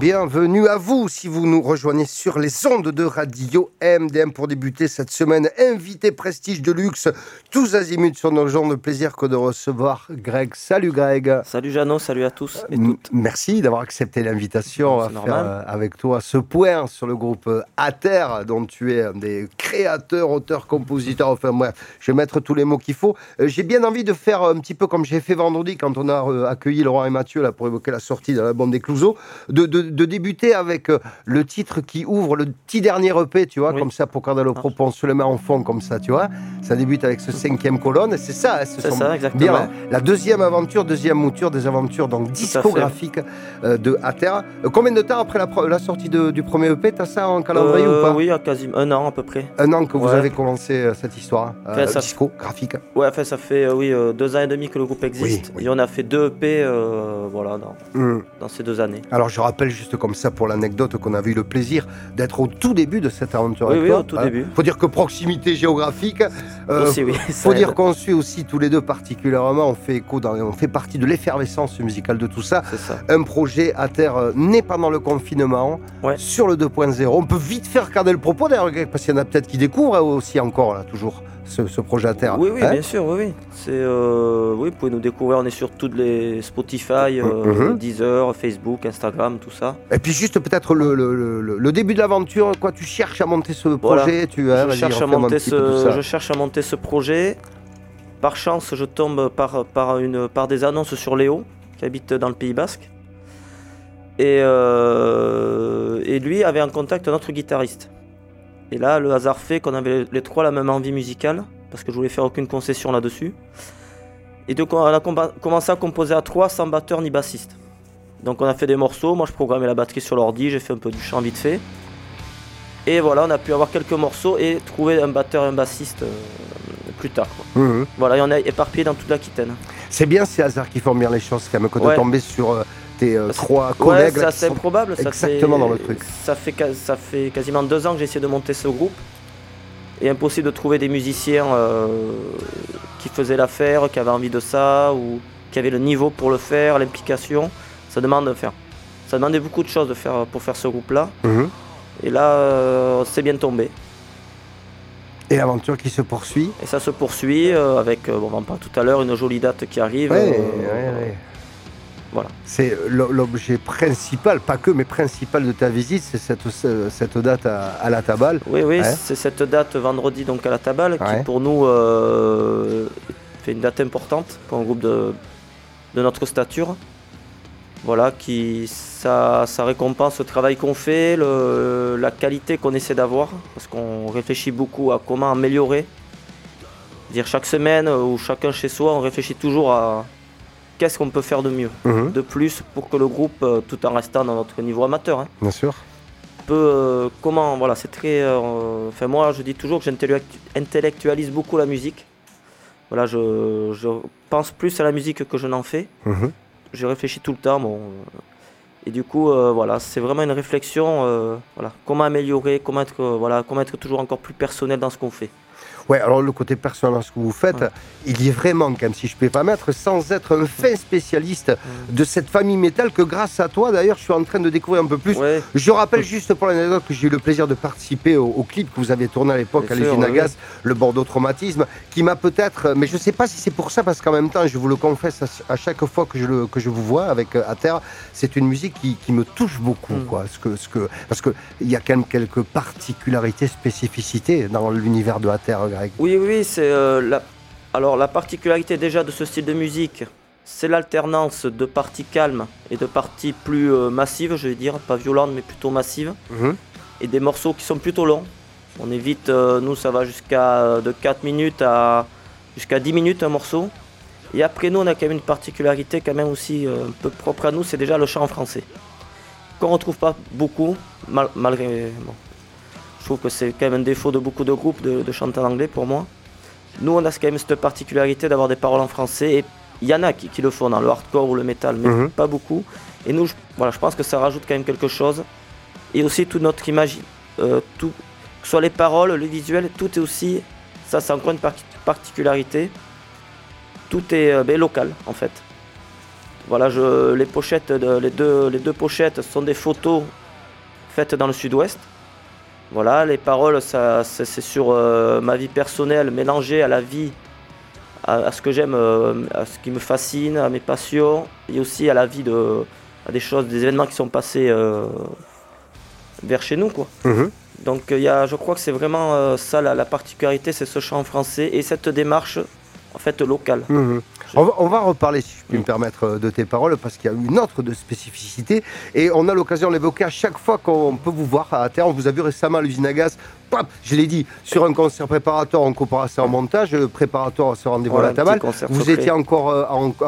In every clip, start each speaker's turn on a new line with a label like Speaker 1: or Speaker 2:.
Speaker 1: bienvenue à vous si vous nous rejoignez sur les ondes de radio MDM pour débuter cette semaine. Invité prestige de luxe, tous azimuts sur nos ondes, de plaisir que de recevoir Greg. Salut Greg.
Speaker 2: Salut Jeannot, salut à tous et toutes.
Speaker 1: Merci d'avoir accepté l'invitation à faire avec toi ce point sur le groupe Ater, dont tu es un des créateurs, auteurs, compositeurs, enfin bref, je vais mettre tous les mots qu'il faut. J'ai bien envie de faire un petit peu comme j'ai fait vendredi quand on a accueilli Laurent et Mathieu là, pour évoquer la sortie de l'album des Clouseaux, de débuter avec le titre qui ouvre le petit dernier EP, tu vois, oui. Comme ça, pour Cardalo Propos, on se le met en fond comme ça, tu vois. Ça débute avec ce 5e colonne, et c'est ça, hein,
Speaker 2: c'est ça, exactement.
Speaker 1: Bien, la deuxième aventure, deuxième mouture, des aventures donc discographiques de Ater. Combien de temps après la sortie du premier EP, t'as ça en calendrier ou pas?
Speaker 2: Oui, quasiment un an à peu près.
Speaker 1: Un an que vous avez commencé cette histoire discographique.
Speaker 2: Ouais, enfin, ça fait 2 ans et demi que le groupe existe, oui. Et on a fait 2 EP voilà, dans ces 2 années.
Speaker 1: Alors je rappelle juste comme ça pour l'anecdote qu'on avait eu le plaisir d'être au tout début de cette aventure avec
Speaker 2: toi. Oui, au tout début.
Speaker 1: Faut dire que proximité géographique,
Speaker 2: aussi, oui,
Speaker 1: faut dire qu'on suit aussi tous les deux particulièrement, on fait partie de l'effervescence musicale de tout ça.
Speaker 2: C'est ça.
Speaker 1: Un projet Ater né pendant le confinement, sur le 2.0. On peut vite faire garder le propos d'ailleurs, parce qu'il y en a peut-être qui découvrent aussi encore là, toujours. Ce projet Ater.
Speaker 2: Oui, bien sûr, oui. C'est, oui, vous pouvez nous découvrir, on est sur toutes les Spotify, Deezer, Facebook, Instagram, tout ça.
Speaker 1: Et puis juste peut-être le début de l'aventure, quoi, tu cherches à monter ce projet,
Speaker 2: je cherche à monter ce projet. Par chance, je tombe par des annonces sur Léo, qui habite dans le Pays Basque. Et lui avait en contact un autre guitariste. Et là, le hasard fait qu'on avait les trois la même envie musicale, parce que je voulais faire aucune concession là-dessus. Et donc on a commencé à composer à 3 sans batteur ni bassiste. Donc on a fait des morceaux, moi je programmais la batterie sur l'ordi, j'ai fait un peu du chant vite fait. Et voilà, on a pu avoir quelques morceaux et trouver un batteur et un bassiste plus tard. Voilà, et on est éparpillé dans toute l'Aquitaine.
Speaker 1: C'est bien ces hasards qui font bien les choses quand même, que de tomber sur... tes 3 collègues.
Speaker 2: C'est assez improbable.
Speaker 1: Exactement dans le truc.
Speaker 2: Ça fait quasiment 2 ans que j'ai essayé de monter ce groupe. Et impossible de trouver des musiciens qui faisaient l'affaire, qui avaient envie de ça, ou qui avaient le niveau pour le faire, l'implication. Ça demandait beaucoup de choses pour faire ce groupe-là. Et là, c'est bien tombé.
Speaker 1: Et l'aventure qui se poursuit.
Speaker 2: Et ça se poursuit avec, on va en parler tout à l'heure, une jolie date qui arrive. Voilà. C'est
Speaker 1: l'objet principal, pas que, mais principal de ta visite, c'est cette date à la Tabale.
Speaker 2: Oui, c'est cette date vendredi donc à la Tabale qui pour nous fait une date importante pour un groupe de notre stature. Voilà, ça récompense le travail qu'on fait, la qualité qu'on essaie d'avoir, parce qu'on réfléchit beaucoup à comment améliorer. Dire chaque semaine ou chacun chez soi, on réfléchit toujours à qu'est-ce qu'on peut faire de mieux, de plus pour que le groupe, tout en restant dans notre niveau amateur,
Speaker 1: bien sûr,
Speaker 2: c'est très. Moi, je dis toujours que j'intellectualise beaucoup la musique. Voilà, je pense plus à la musique que je n'en fais. Je réfléchis tout le temps. Et du coup, c'est vraiment une réflexion. Comment améliorer, comment être toujours encore plus personnel dans ce qu'on fait.
Speaker 1: Ouais, alors le côté personnel, ce que vous faites, il y est vraiment, quand même, si je ne peux pas mettre, sans être un fin spécialiste de cette famille métal que grâce à toi, d'ailleurs, je suis en train de découvrir un peu plus. Je rappelle juste pour l'anecdote que j'ai eu le plaisir de participer au clip que vous aviez tourné à l'époque à l'usine à gaz, le Bordeaux Traumatisme, qui m'a peut-être, mais je ne sais pas si c'est pour ça, parce qu'en même temps, je vous le confesse, à chaque fois que je vous vois avec Ater, c'est une musique qui me touche beaucoup, quoi. Parce qu'il y a quand même quelques particularités, spécificités dans l'univers de Ater.
Speaker 2: Oui, c'est la particularité déjà de ce style de musique, c'est l'alternance de parties calmes et de parties plus massives, je vais dire, pas violentes mais plutôt massives, et des morceaux qui sont plutôt longs. On évite, nous ça va jusqu'à de 4 minutes jusqu'à 10 minutes un morceau. Et après nous on a quand même une particularité quand même aussi un peu propre à nous, c'est déjà le chant en français. Qu'on ne retrouve pas beaucoup, malgré... Je trouve que c'est quand même un défaut de beaucoup de groupes de chanter en anglais pour moi. Nous, on a quand même cette particularité d'avoir des paroles en français. Et il y en a qui le font dans le hardcore ou le metal, mais pas beaucoup. Et nous, je pense que ça rajoute quand même quelque chose. Et aussi toute notre image, que ce soit les paroles, le visuel, tout est aussi... Ça, c'est encore une particularité. Tout est local, en fait. Voilà, les deux pochettes sont des photos faites dans le sud-ouest. Voilà, les paroles, c'est sur ma vie personnelle mélangée à la vie, à ce que j'aime, à ce qui me fascine, à mes passions, et aussi à la vie, à des choses, des événements qui sont passés vers chez nous, quoi. Donc je crois que c'est vraiment ça la particularité, c'est ce chant français et cette démarche en fait locale.
Speaker 1: On va reparler, si je puis me permettre, de tes paroles, parce qu'il y a une autre de spécificité, et on a l'occasion de l'évoquer à chaque fois qu'on peut vous voir à terre. On vous a vu récemment à l'usine à gaz, je l'ai dit, sur un concert préparatoire en coopération en montage, préparatoire sur Rendez-vous à la Tabale. Vous étiez encore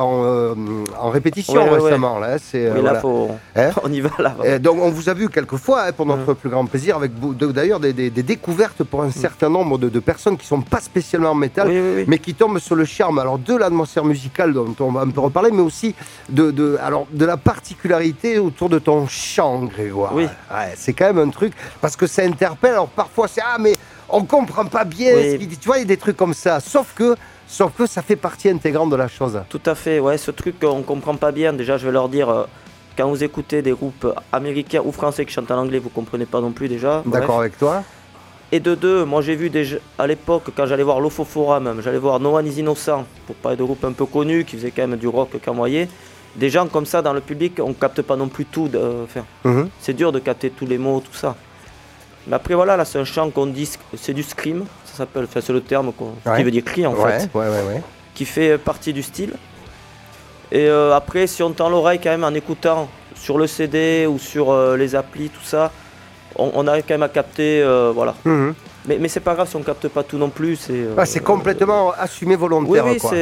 Speaker 1: en répétition récemment. Là,
Speaker 2: là, on y va là.
Speaker 1: Donc on vous a vu quelques fois, pour notre plus grand plaisir, avec d'ailleurs des découvertes pour un certain nombre de personnes qui ne sont pas spécialement en métal, mais qui tombent sur le charme de l'atmosphère musicale dont on va un peu reparler, mais aussi de la particularité autour de ton chant, Grégoire. C'est quand même un truc, parce que ça interpelle. Alors parfois c'est mais on comprend pas bien ce qu'il dit. Tu vois, il y a des trucs comme ça. Sauf que ça fait partie intégrante de la chose.
Speaker 2: Tout à fait, ce truc qu'on comprend pas bien. Déjà, je vais leur dire, quand vous écoutez des groupes américains ou français qui chantent en anglais, vous comprenez pas non plus déjà.
Speaker 1: D'accord avec toi.
Speaker 2: Et de deux, moi j'ai vu à l'époque, quand j'allais voir l'Ofofora même, j'allais voir No One Is Innocent, pour parler de groupes un peu connus, qui faisaient quand même du rock camoyé. Des gens comme ça dans le public, on capte pas non plus tout. C'est dur de capter tous les mots, tout ça. Mais après voilà, là c'est un chant qu'on dit, c'est du scream, ça s'appelle, c'est le terme qui veut dire cri en fait, qui fait partie du style. Et après, si on tend l'oreille quand même en écoutant sur le CD ou sur les applis, tout ça, on arrive quand même à capter, voilà. Mais c'est pas grave si on capte pas tout non plus.
Speaker 1: C'est complètement assumé volontaire.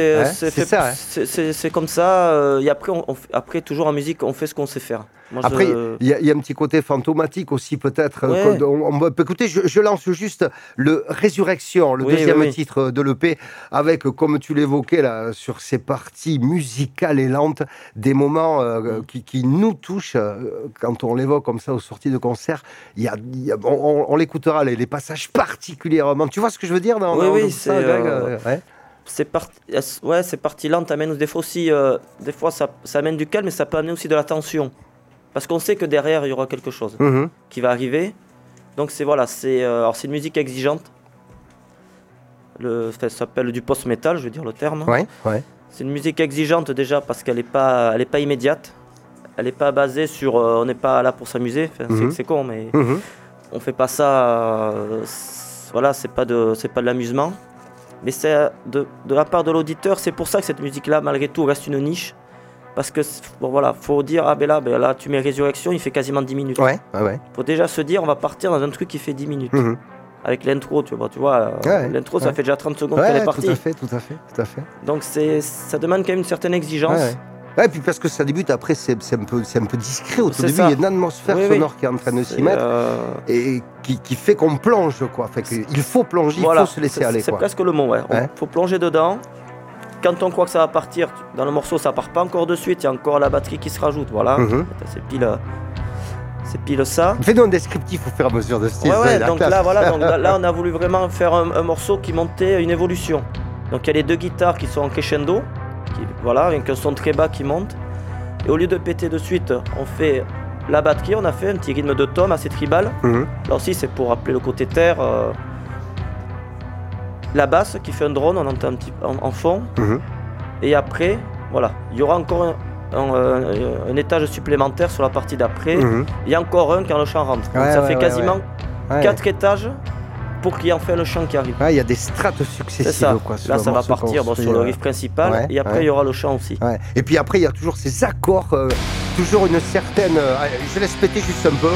Speaker 2: C'est comme ça. Et après, toujours en musique, on fait ce qu'on sait faire.
Speaker 1: Après, il y a un petit côté fantomatique aussi, peut-être. On peut écouter, je lance juste le Résurrection, le deuxième titre de l'EP, avec, comme tu l'évoquais là, sur ces parties musicales et lentes, des moments qui nous touchent quand on l'évoque comme ça aux sorties de concert. On l'écoutera, les passages particulièrement. Tu vois ce que je veux dire
Speaker 2: ces parties lentes amènent des fois aussi, des fois ça amène du calme, mais ça peut amener aussi de la tension. Parce qu'on sait que derrière, il y aura quelque chose qui va arriver. Donc c'est une musique exigeante. Ça s'appelle du post-metal, je veux dire le terme. C'est une musique exigeante déjà parce qu'elle n'est pas immédiate. Elle n'est pas basée sur... on n'est pas là pour s'amuser. C'est con, mais on ne fait pas ça... c'est pas de l'amusement. Mais c'est de la part de l'auditeur. C'est pour ça que cette musique-là, malgré tout, reste une niche. Parce que, faut dire, là, tu mets Résurrection, il fait quasiment 10 minutes. Faut déjà se dire, on va partir dans un truc qui fait 10 minutes. Avec l'intro, tu vois l'intro, ça fait déjà 30 secondes qu'elle est partie.
Speaker 1: Tout à fait.
Speaker 2: Donc, ça demande quand même une certaine exigence.
Speaker 1: Et puis parce que ça débute, après, c'est un peu discret. Au tout début, il y a une atmosphère sonore qui est en train de s'y mettre et qui fait qu'on plonge, quoi. Il faut plonger, il faut se laisser aller.
Speaker 2: C'est presque le mot, Il faut plonger dedans. Quand on croit que ça va partir, dans le morceau, ça part pas encore de suite, il y a encore la batterie qui se rajoute, voilà. C'est pile ça.
Speaker 1: Fais-nous un descriptif au fur et à mesure de style.
Speaker 2: Donc là, on a voulu vraiment faire un morceau qui montait une évolution. Donc il y a les deux guitares qui sont en crescendo, avec un son très bas qui monte. Et au lieu de péter de suite, on fait la batterie, on a fait un petit rythme de tom assez tribal. Là aussi, c'est pour rappeler le côté terre. La basse qui fait un drone, on entend un petit en fond. Et après, il y aura encore un étage supplémentaire sur la partie d'après. Il y a encore un quand le chant rentre. Donc ça fait quasiment 4 étages pour qu'il y ait enfin le chant qui arrive.
Speaker 1: Il y a des strates successives.
Speaker 2: C'est ça. Là, ça va partir sur le riff principal et après, il y aura le chant aussi.
Speaker 1: Et puis après, il y a toujours ces accords, toujours une certaine... je laisse péter juste un peu.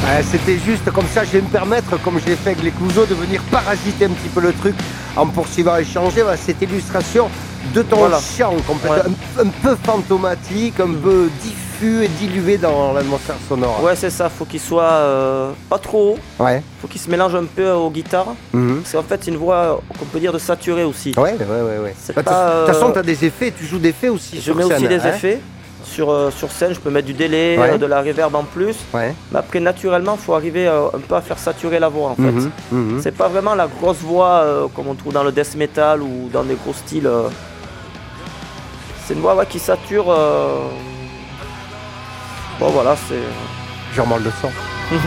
Speaker 1: C'était juste comme ça, je vais me permettre, comme je l'ai fait avec les Clouseaux, de venir parasiter un petit peu le truc en poursuivant et changer cette illustration de ton chant complètement, un peu fantomatique, un peu diffus et dilué dans l'atmosphère sonore.
Speaker 2: Ouais, c'est ça, faut qu'il soit pas trop haut, faut qu'il se mélange un peu aux guitares, parce qu'en fait c'est une voix qu'on peut dire de saturée aussi.
Speaker 1: Ouais. De toute façon, tu as des effets, tu joues d'effets aussi sur scène.
Speaker 2: Je mets aussi des effets. Sur scène, je peux mettre du délai, de la reverb en plus. Mais après, naturellement, il faut arriver un peu à faire saturer la voix en fait. C'est pas vraiment la grosse voix comme on trouve dans le death metal ou dans des gros styles. C'est une voix qui sature. Bon voilà, c'est.
Speaker 1: J'en mange le sang.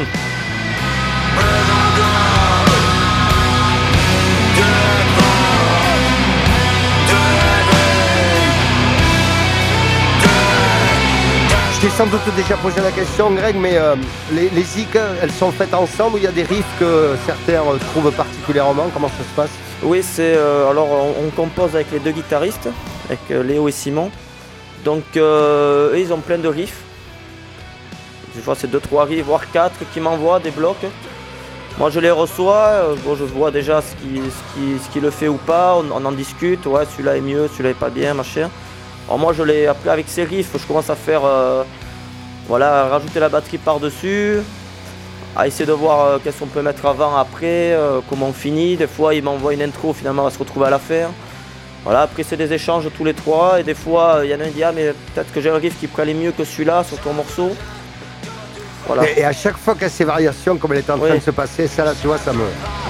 Speaker 1: Je t'ai sans doute déjà posé la question, Greg, mais les zik, elles sont faites ensemble ou il y a des riffs que certains trouvent particulièrement? Comment ça se passe?
Speaker 2: Oui, c'est alors on compose avec les deux guitaristes, avec Léo et Simon. Donc eux, ils ont plein de riffs. Des fois, c'est 2-3 riffs, voire 4 qui m'envoient des blocs. Moi, je les reçois, je vois déjà ce qui le fait ou pas, on en discute, ouais, celui-là est mieux, celui-là est pas bien, machin. Alors moi je l'ai appelé avec ces riffs, je commence à faire rajouter la batterie par-dessus, à essayer de voir qu'est-ce qu'on peut mettre avant, après, comment on finit. Des fois il m'envoie une intro, finalement on va se retrouver à la faire. Voilà, après c'est des échanges tous les trois et des fois il y en a un qui dit mais peut-être que j'ai un riff qui pourrait aller mieux que celui-là sur ton morceau. Voilà.
Speaker 1: Et à chaque fois qu'il y a ces variations comme elle est en train de se passer, ça là tu vois ça me...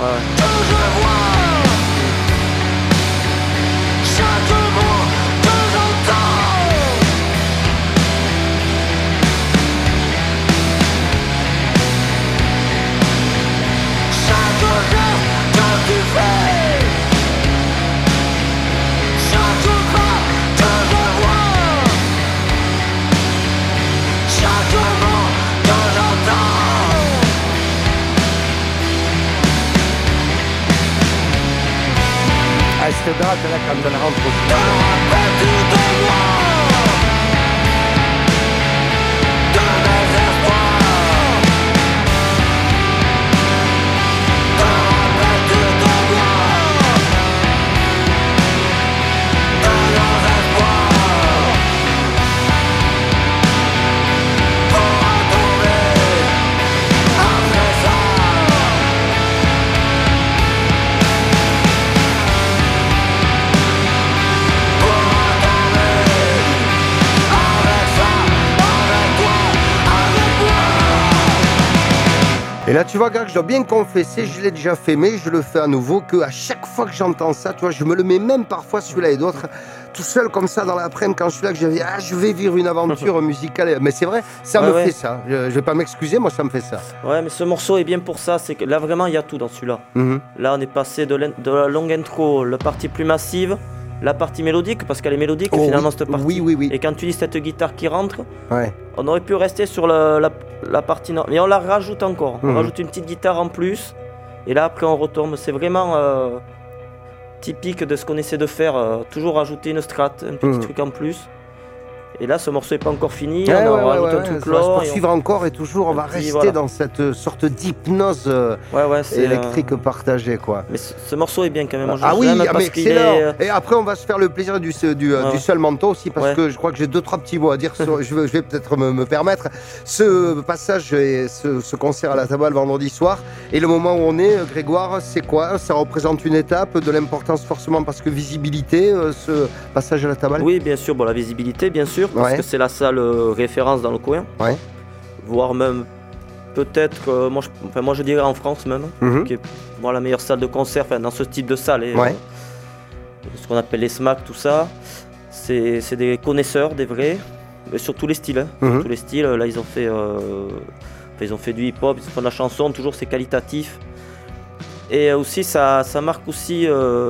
Speaker 1: Cette date là quand elle rentre Et là, tu vois, Greg, je dois bien confesser, je l'ai déjà fait, mais je le fais à nouveau, qu'à chaque fois que j'entends ça, tu vois, je me le mets même parfois celui-là et d'autres, tout seul comme ça dans l'après-midi, quand je suis là, que je dis, je vais vivre une aventure musicale. Mais c'est vrai, ça me fait ça. Je vais pas m'excuser, moi, ça me fait ça.
Speaker 2: Ouais, mais ce morceau est bien pour ça, c'est que là, vraiment, il y a tout dans celui-là. Là, on est passé de la longue intro, la partie plus massive, la partie mélodique, parce qu'elle est mélodique finalement cette partie.
Speaker 1: Oui.
Speaker 2: Et quand tu dis cette guitare qui rentre, on aurait pu rester sur la partie nord. Mais on la rajoute encore. On rajoute une petite guitare en plus. Et là après on retombe. C'est vraiment typique de ce qu'on essaie de faire. Toujours rajouter une strat, un petit truc en plus. Et là, ce morceau n'est pas encore fini. On rajoute un truc là.
Speaker 1: On va se poursuivre encore et toujours, on va rester dans cette sorte d'hypnose électrique partagée, quoi.
Speaker 2: Mais ce morceau est bien quand même.
Speaker 1: Mais excellent. Et après, on va se faire le plaisir du seul manteau aussi, parce que je crois que j'ai 2-3 petits mots à dire. Je vais peut-être me permettre. Ce passage et ce concert à la table le vendredi soir, et le moment où on est, Grégoire, c'est quoi? Ça représente une étape de l'importance forcément parce que visibilité, ce passage à la table.
Speaker 2: Oui, bien sûr. Bon, la visibilité, bien sûr. Parce que c'est la salle référence dans le coin, voire même peut-être, moi je dirais en France même, qui est la meilleure salle de concert dans ce type de salle, ce qu'on appelle les SMAC, tout ça, c'est des connaisseurs, des vrais, mais sur tous les styles, tous les styles. Là ils ont fait du hip-hop, ils font de la chanson, toujours c'est qualitatif, et aussi ça marque aussi,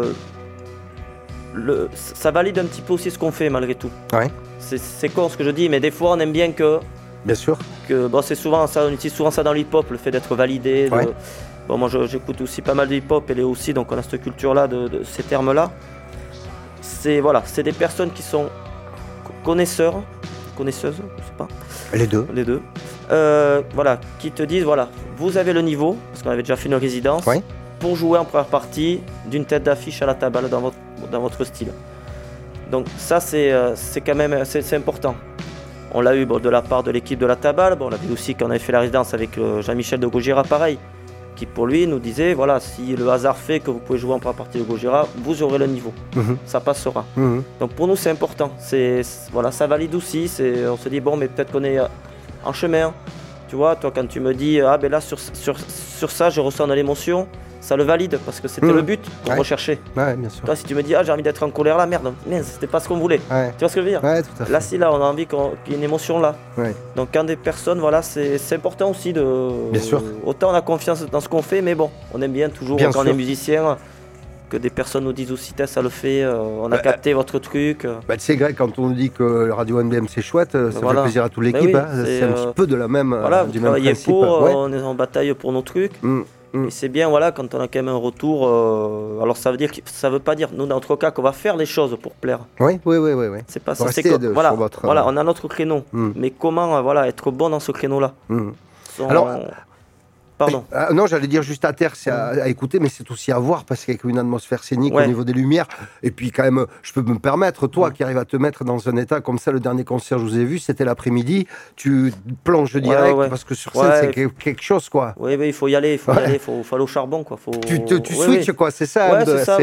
Speaker 2: ça valide un petit peu aussi ce qu'on fait malgré tout. C'est con ce que je dis, mais des fois on aime bien que...
Speaker 1: Bien sûr.
Speaker 2: C'est souvent ça, on utilise souvent ça dans le hip-hop, le fait d'être validé. Moi j'écoute aussi pas mal de hip-hop et Léo aussi, donc on a cette culture-là, de ces termes-là. C'est des personnes qui sont connaisseuses, je sais pas.
Speaker 1: Les deux.
Speaker 2: voilà, qui te disent, voilà, vous avez le niveau, parce qu'on avait déjà fait une résidence, pour jouer en première partie d'une tête d'affiche à la tabale dans votre style. Donc ça, c'est quand même c'est important. On l'a eu de la part de l'équipe de la tabale, on l'a vu aussi quand on avait fait la résidence avec Jean-Michel de Gojira, pareil, qui pour lui nous disait, voilà, si le hasard fait que vous pouvez jouer en première partie de Gojira, vous aurez le niveau, ça passera. Donc pour nous c'est important, voilà, ça valide aussi, on se dit bon mais peut-être qu'on est en chemin, tu vois, toi quand tu me dis, ah ben là sur ça je ressens de l'émotion, ça le valide parce que c'était le but qu'on recherchait.
Speaker 1: Ouais, bien sûr.
Speaker 2: Toi si tu me dis, ah j'ai envie d'être en colère là, merde, c'était pas ce qu'on voulait, tu vois ce que je veux dire?
Speaker 1: Ouais, tout à fait.
Speaker 2: Là si là on a envie qu'il y ait une émotion là. Donc quand des personnes, voilà, c'est important aussi de...
Speaker 1: Bien sûr.
Speaker 2: Autant on a confiance dans ce qu'on fait, mais bon, on aime bien toujours quand on est musicien, que des personnes nous disent aussi, ça le fait, on a capté votre truc.
Speaker 1: Tu sais Greg, quand on dit que le Radio NBM c'est chouette, ça fait plaisir à toute l'équipe, c'est un petit peu de la même
Speaker 2: voilà,
Speaker 1: du
Speaker 2: vous
Speaker 1: même principe.
Speaker 2: on est en bataille pour nos trucs. Et c'est bien, voilà, quand on a quand même un retour. Alors ça veut pas dire, nous dans notre cas, qu'on va faire les choses pour plaire.
Speaker 1: Oui.
Speaker 2: C'est pas ça. C'est que voilà, on a notre créneau. Mais comment, voilà, être bon dans ce créneau-là.
Speaker 1: Alors.
Speaker 2: Pardon.
Speaker 1: Non, j'allais dire juste à terre, c'est à écouter, mais c'est aussi à voir parce qu'avec une atmosphère scénique au niveau des lumières, et puis quand même, je peux me permettre, toi qui arrives à te mettre dans un état comme ça, le dernier concert que je vous ai vu, c'était l'après-midi, tu plonges direct parce que sur scène, c'est quelque chose, quoi.
Speaker 2: Oui, il faut y aller, il faut aller au charbon, quoi.
Speaker 1: Tu switches, quoi, c'est ça.
Speaker 2: Ouais, c'est ça,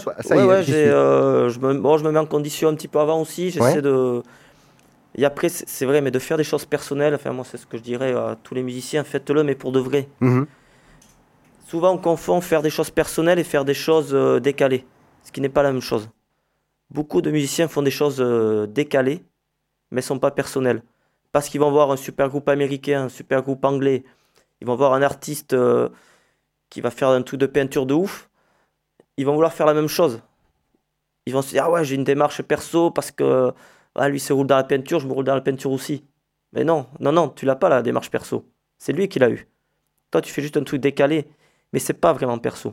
Speaker 2: je me mets en condition un petit peu avant aussi, j'essaie de... Et après, c'est vrai, mais de faire des choses personnelles, enfin moi c'est ce que je dirais à tous les musiciens, faites-le mais pour de vrai. Souvent on confond faire des choses personnelles et faire des choses décalées, ce qui n'est pas la même chose. Beaucoup de musiciens font des choses décalées, mais ne sont pas personnelles. Parce qu'ils vont voir un super groupe américain, un super groupe anglais, ils vont voir un artiste qui va faire un truc de peinture de ouf, ils vont vouloir faire la même chose. Ils vont se dire, ah ouais, j'ai une démarche perso parce que... Ah, lui se roule dans la peinture, je me roule dans la peinture aussi. Mais non, tu l'as pas la démarche perso. C'est lui qui l'a eu. Toi, tu fais juste un truc décalé, mais c'est pas vraiment perso.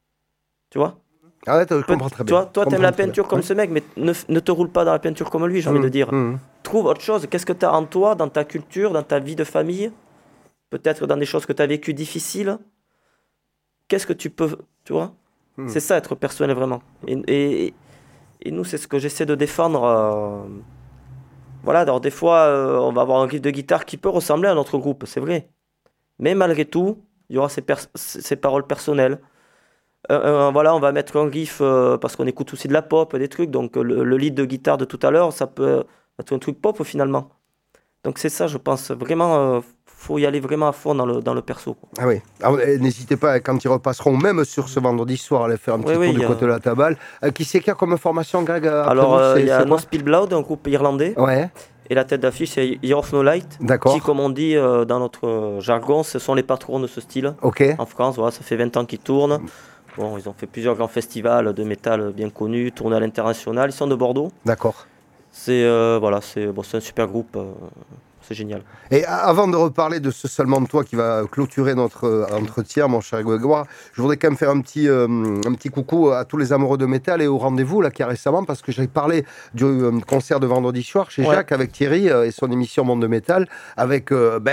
Speaker 2: Tu vois?
Speaker 1: Ah ouais, je comprends très bien.
Speaker 2: Toi, t'aimes la peinture comme ce mec, mais ne te roule pas dans la peinture comme lui, j'ai envie de dire. Trouve autre chose. Qu'est-ce que tu as en toi, dans ta culture, dans ta vie de famille? Peut-être dans des choses que tu as vécues difficiles. Qu'est-ce que tu peux... Tu vois? C'est ça, être personnel, vraiment. Et nous, c'est ce que j'essaie de défendre... Voilà, alors des fois, on va avoir un riff de guitare qui peut ressembler à notre groupe, c'est vrai. Mais malgré tout, il y aura ces paroles personnelles. Voilà, on va mettre un riff parce qu'on écoute aussi de la pop, des trucs. Donc le lead de guitare de tout à l'heure, ça peut être un truc pop finalement. Donc c'est ça, je pense vraiment, faut y aller vraiment à fond dans le perso, quoi.
Speaker 1: Ah oui, n'hésitez pas quand ils repasseront, même sur ce vendredi soir, à aller faire un petit tour du côté de la tabale. Qui c'est qu'il y a comme formation, Greg?
Speaker 2: Alors il y a No Spill Blood, un groupe irlandais.
Speaker 1: Ouais.
Speaker 2: Et la tête d'affiche, c'est Year of No Light.
Speaker 1: D'accord.
Speaker 2: Qui, comme on dit dans notre jargon, ce sont les patrons de ce style.
Speaker 1: Ok.
Speaker 2: En France, voilà, ça fait 20 ans qu'ils tournent. Bon, ils ont fait plusieurs grands festivals de métal bien connus, tournés à l'international. Ils sont de Bordeaux. D'accord. C'est un super groupe. C'est génial.
Speaker 1: Et avant de reparler de ce Seulement de toi qui va clôturer notre entretien, mon cher Grégoire, je voudrais quand même faire un petit coucou à tous les amoureux de métal et au rendez-vous là qu'il y a récemment, parce que j'avais parlé du concert de vendredi soir chez Jacques avec Thierry et son émission Monde de Métal, avec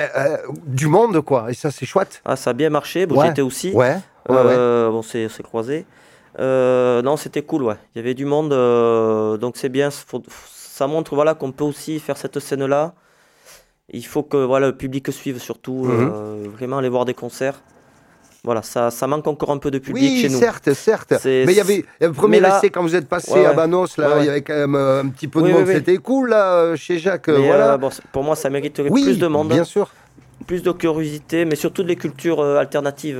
Speaker 1: du monde, quoi. Et ça, c'est chouette.
Speaker 2: Ah, ça a bien marché. Bon, j'étais aussi.
Speaker 1: Ouais.
Speaker 2: Bon, c'est croisé. Non, c'était cool, ouais. Il y avait du monde, donc c'est bien. Ça montre, voilà, qu'on peut aussi faire cette scène-là. Il faut que le public suive surtout, vraiment aller voir des concerts. Voilà, ça manque encore un peu de public chez nous.
Speaker 1: Oui, certes. Mais il y avait le premier essai quand vous êtes passé à Banos, là, il y avait quand même un petit peu de monde. C'était cool, là, chez Jacques. Voilà.
Speaker 2: Pour moi, ça mériterait plus de monde.
Speaker 1: Bien sûr.
Speaker 2: Plus de curiosité, mais surtout des cultures alternatives.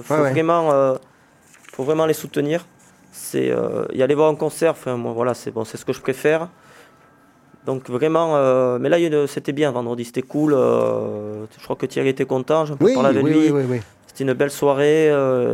Speaker 2: Faut vraiment les soutenir. C'est y aller voir un concert. Enfin, moi, voilà, c'est ce que je préfère. Donc vraiment, mais là c'était bien vendredi, c'était cool. Je crois que Thierry était content, j'en parlé avec lui. Oui. C'était une belle soirée.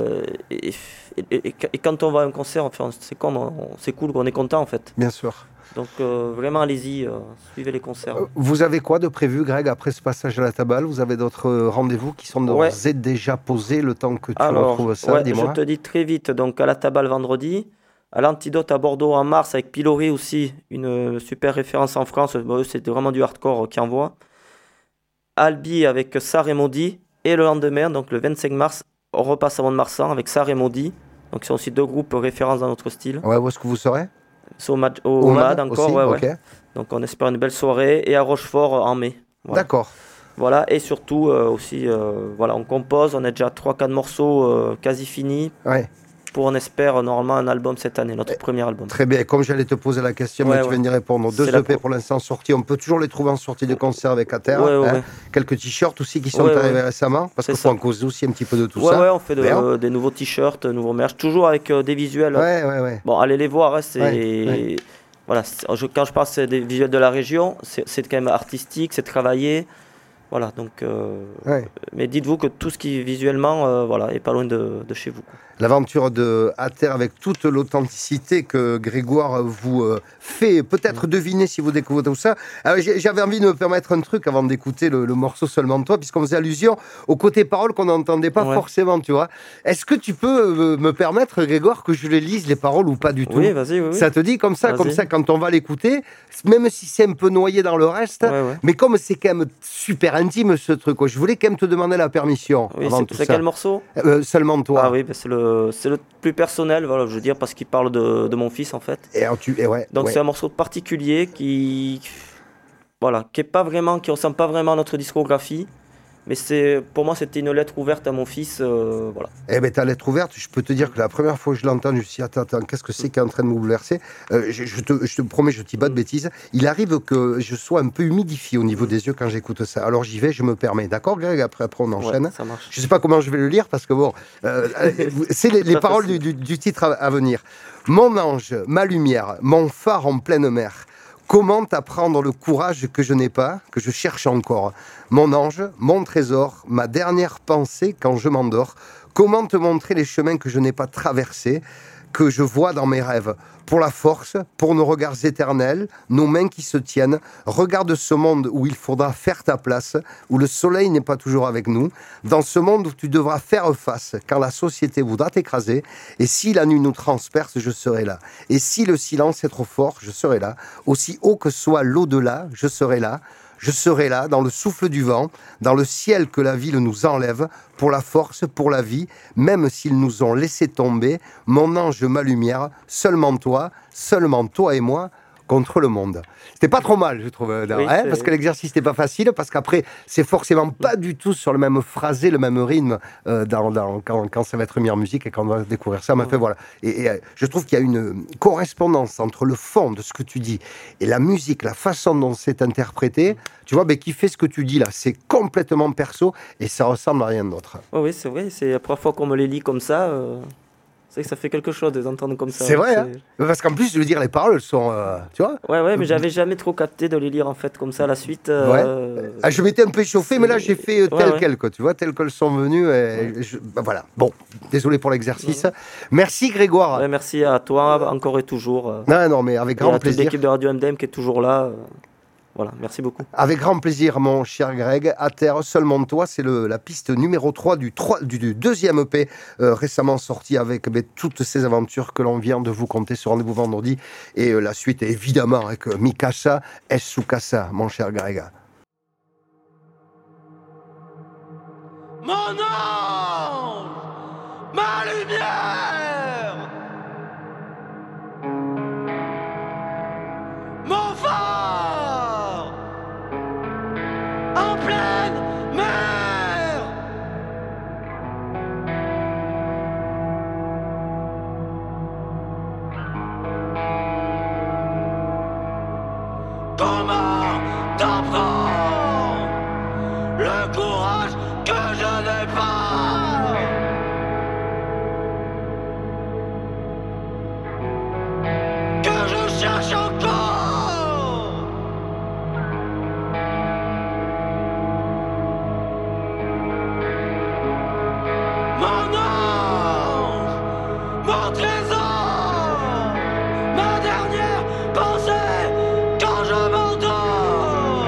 Speaker 2: Et quand on va à un concert, enfin, c'est cool, on est content en fait.
Speaker 1: Bien sûr.
Speaker 2: Donc vraiment, allez-y, suivez les concerts.
Speaker 1: Vous avez quoi de prévu, Greg, après ce passage à la tabale? Vous avez d'autres rendez-vous qui sont d'ores et déjà posés le temps que tu retrouves ça? Dis-moi.
Speaker 2: Je te dis très vite, donc à la tabale vendredi. À l'Antidote à Bordeaux en mars avec Pilori aussi, une super référence en France. Bon, c'était vraiment du hardcore qui envoie. Albi avec Sarr et Maudit. Et le lendemain, donc le 25 mars, on repasse à Mont-de-Marsan avec Sarr et Maudit. Donc, ce sont aussi deux groupes références dans notre style.
Speaker 1: Ouais, où est-ce que vous serez?
Speaker 2: C'est au MAD encore,
Speaker 1: aussi,
Speaker 2: ouais,
Speaker 1: okay.
Speaker 2: Ouais. Donc, on espère une belle soirée. Et à Rochefort en mai.
Speaker 1: Voilà. D'accord.
Speaker 2: Voilà, et surtout aussi, voilà, on compose. On a déjà 3-4 morceaux quasi finis.
Speaker 1: Ouais.
Speaker 2: Pour, on espère, normalement, un album cette année, notre premier album.
Speaker 1: Très bien. Comme j'allais te poser la question, mais tu viens d'y répondre. 2 EP pour l'instant sortis. On peut toujours les trouver en sortie de concert avec Ater. Quelques t-shirts aussi qui sont arrivés récemment. Parce qu'il faut en causer aussi un petit peu de tout ça.
Speaker 2: Ouais, on fait des nouveaux t-shirts, nouveaux merch, toujours avec des visuels.
Speaker 1: Ouais.
Speaker 2: Bon, allez les voir. Hein, c'est... Voilà, quand je parle des visuels de la région, c'est quand même artistique, c'est travaillé. Voilà, donc. Mais dites-vous que tout ce qui visuellement, voilà, est pas loin de chez vous.
Speaker 1: L'aventure de Ater avec toute l'authenticité que Grégoire vous fait peut-être deviner si vous découvrez tout ça. J'avais envie de me permettre un truc avant d'écouter le morceau Seulement Toi, puisqu'on faisait allusion au côté parole qu'on n'entendait pas forcément, tu vois. Est-ce que tu peux me permettre, Grégoire, que je les lise les paroles ou pas du tout?
Speaker 2: Oui, vas-y, oui.
Speaker 1: Ça te dit comme ça, quand on va l'écouter, même si c'est un peu noyé dans le reste, mais comme c'est quand même super intime ce truc, je voulais quand même te demander la permission.
Speaker 2: Oui, c'est quel morceau?
Speaker 1: Seulement Toi.
Speaker 2: Ah oui, c'est le plus personnel, voilà, je veux dire, parce qu'il parle de mon fils en fait. Donc c'est un morceau particulier qui est pas vraiment, qui ressemble pas vraiment à notre discographie. Mais pour moi, c'était une lettre ouverte à mon fils. Voilà.
Speaker 1: Eh bien, ta lettre ouverte, je peux te dire que la première fois que je l'entends, je me suis dit, attends, qu'est-ce que c'est qui est en train de me bouleverser? Je te promets, je ne dis pas de bêtises. Il arrive que je sois un peu humidifié au niveau des yeux quand j'écoute ça. Alors j'y vais, je me permets. D'accord, Greg? Après, on enchaîne.
Speaker 2: Ouais, ça marche.
Speaker 1: Je ne sais pas comment je vais le lire parce que bon, c'est les paroles du titre à venir. Mon ange, ma lumière, mon phare en pleine mer. Comment t'apprendre le courage que je n'ai pas, que je cherche encore? Mon ange, mon trésor, ma dernière pensée quand je m'endors. Comment te montrer les chemins que je n'ai pas traversés, que je vois dans mes rêves? Pour la force, pour nos regards éternels, nos mains qui se tiennent. Regarde ce monde où il faudra faire ta place, où le soleil n'est pas toujours avec nous. Dans ce monde où tu devras faire face quand la société voudra t'écraser. Et si la nuit nous transperce, je serai là. Et si le silence est trop fort, je serai là. Aussi haut que soit l'au-delà, je serai là. Je serai là, dans le souffle du vent, dans le ciel que la ville nous enlève, pour la force, pour la vie, même s'ils nous ont laissé tomber, mon ange, ma lumière, seulement toi et moi, contre le monde. C'était pas trop mal, je trouve, parce que l'exercice n'est pas facile, parce qu'après, c'est forcément pas du tout sur le même phrasé, le même rythme, quand ça va être mis en musique et quand on va découvrir ça. Fait, voilà. Et je trouve qu'il y a une correspondance entre le fond de ce que tu dis et la musique, la façon dont c'est interprété, tu vois, qui fait ce que tu dis là. C'est complètement perso et ça ressemble à rien d'autre.
Speaker 2: Oui, c'est vrai. C'est la première fois qu'on me les lit comme ça. C'est que ça fait quelque chose de les entendre comme ça.
Speaker 1: C'est vrai, hein, parce qu'en plus, je veux dire, les paroles sont, tu vois.
Speaker 2: Ouais, mais j'avais jamais trop capté de les lire en fait comme ça à la suite.
Speaker 1: Je m'étais un peu échauffé, mais là j'ai fait tel quel, tu vois, tel qu'elles sont venues. Voilà. Bon, désolé pour l'exercice. Merci Grégoire.
Speaker 2: Ouais, merci à toi encore et toujours.
Speaker 1: Non, mais avec grand plaisir.
Speaker 2: Toute l'équipe de Radio MDM qui est toujours là. Voilà, merci beaucoup.
Speaker 1: Avec grand plaisir, mon cher Greg. Ater, Seulement Toi, c'est la piste numéro 3 du deuxième EP récemment sorti avec toutes ces aventures que l'on vient de vous conter sur Rendez-vous Vendredi. Et la suite est évidemment avec Mikasa Es Sukasa, mon cher Greg.
Speaker 3: Mon ange, ma lumière, mon phare en pleine mer. Comment t'apprendre le courage que je n'ai pas? Que je cherche encore. Mon ange, mon trésor, ma dernière pensée quand je m'endors.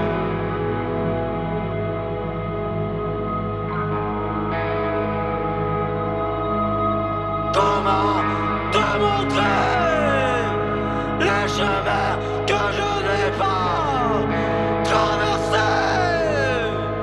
Speaker 3: Comment te montrer les chemins que je n'ai pas traversés?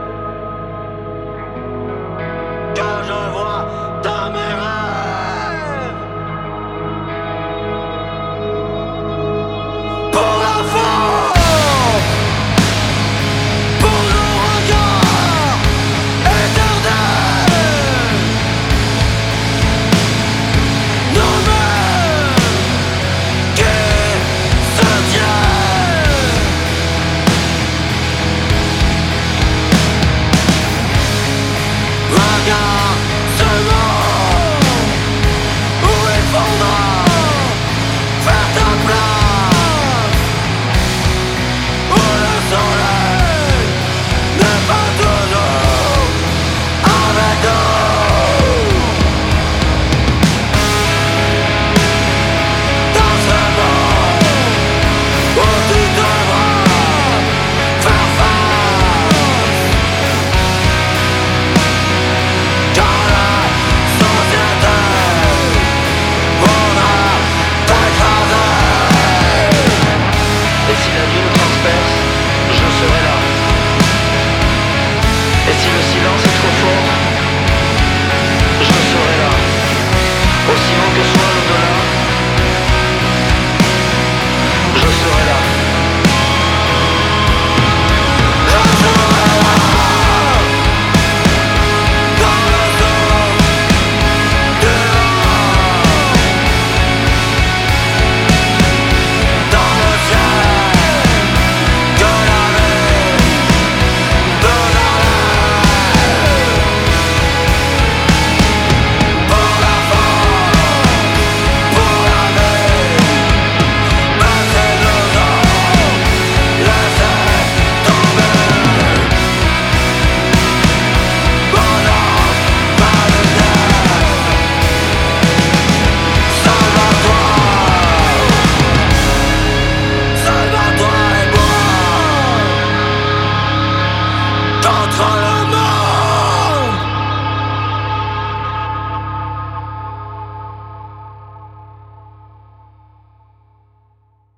Speaker 3: la main.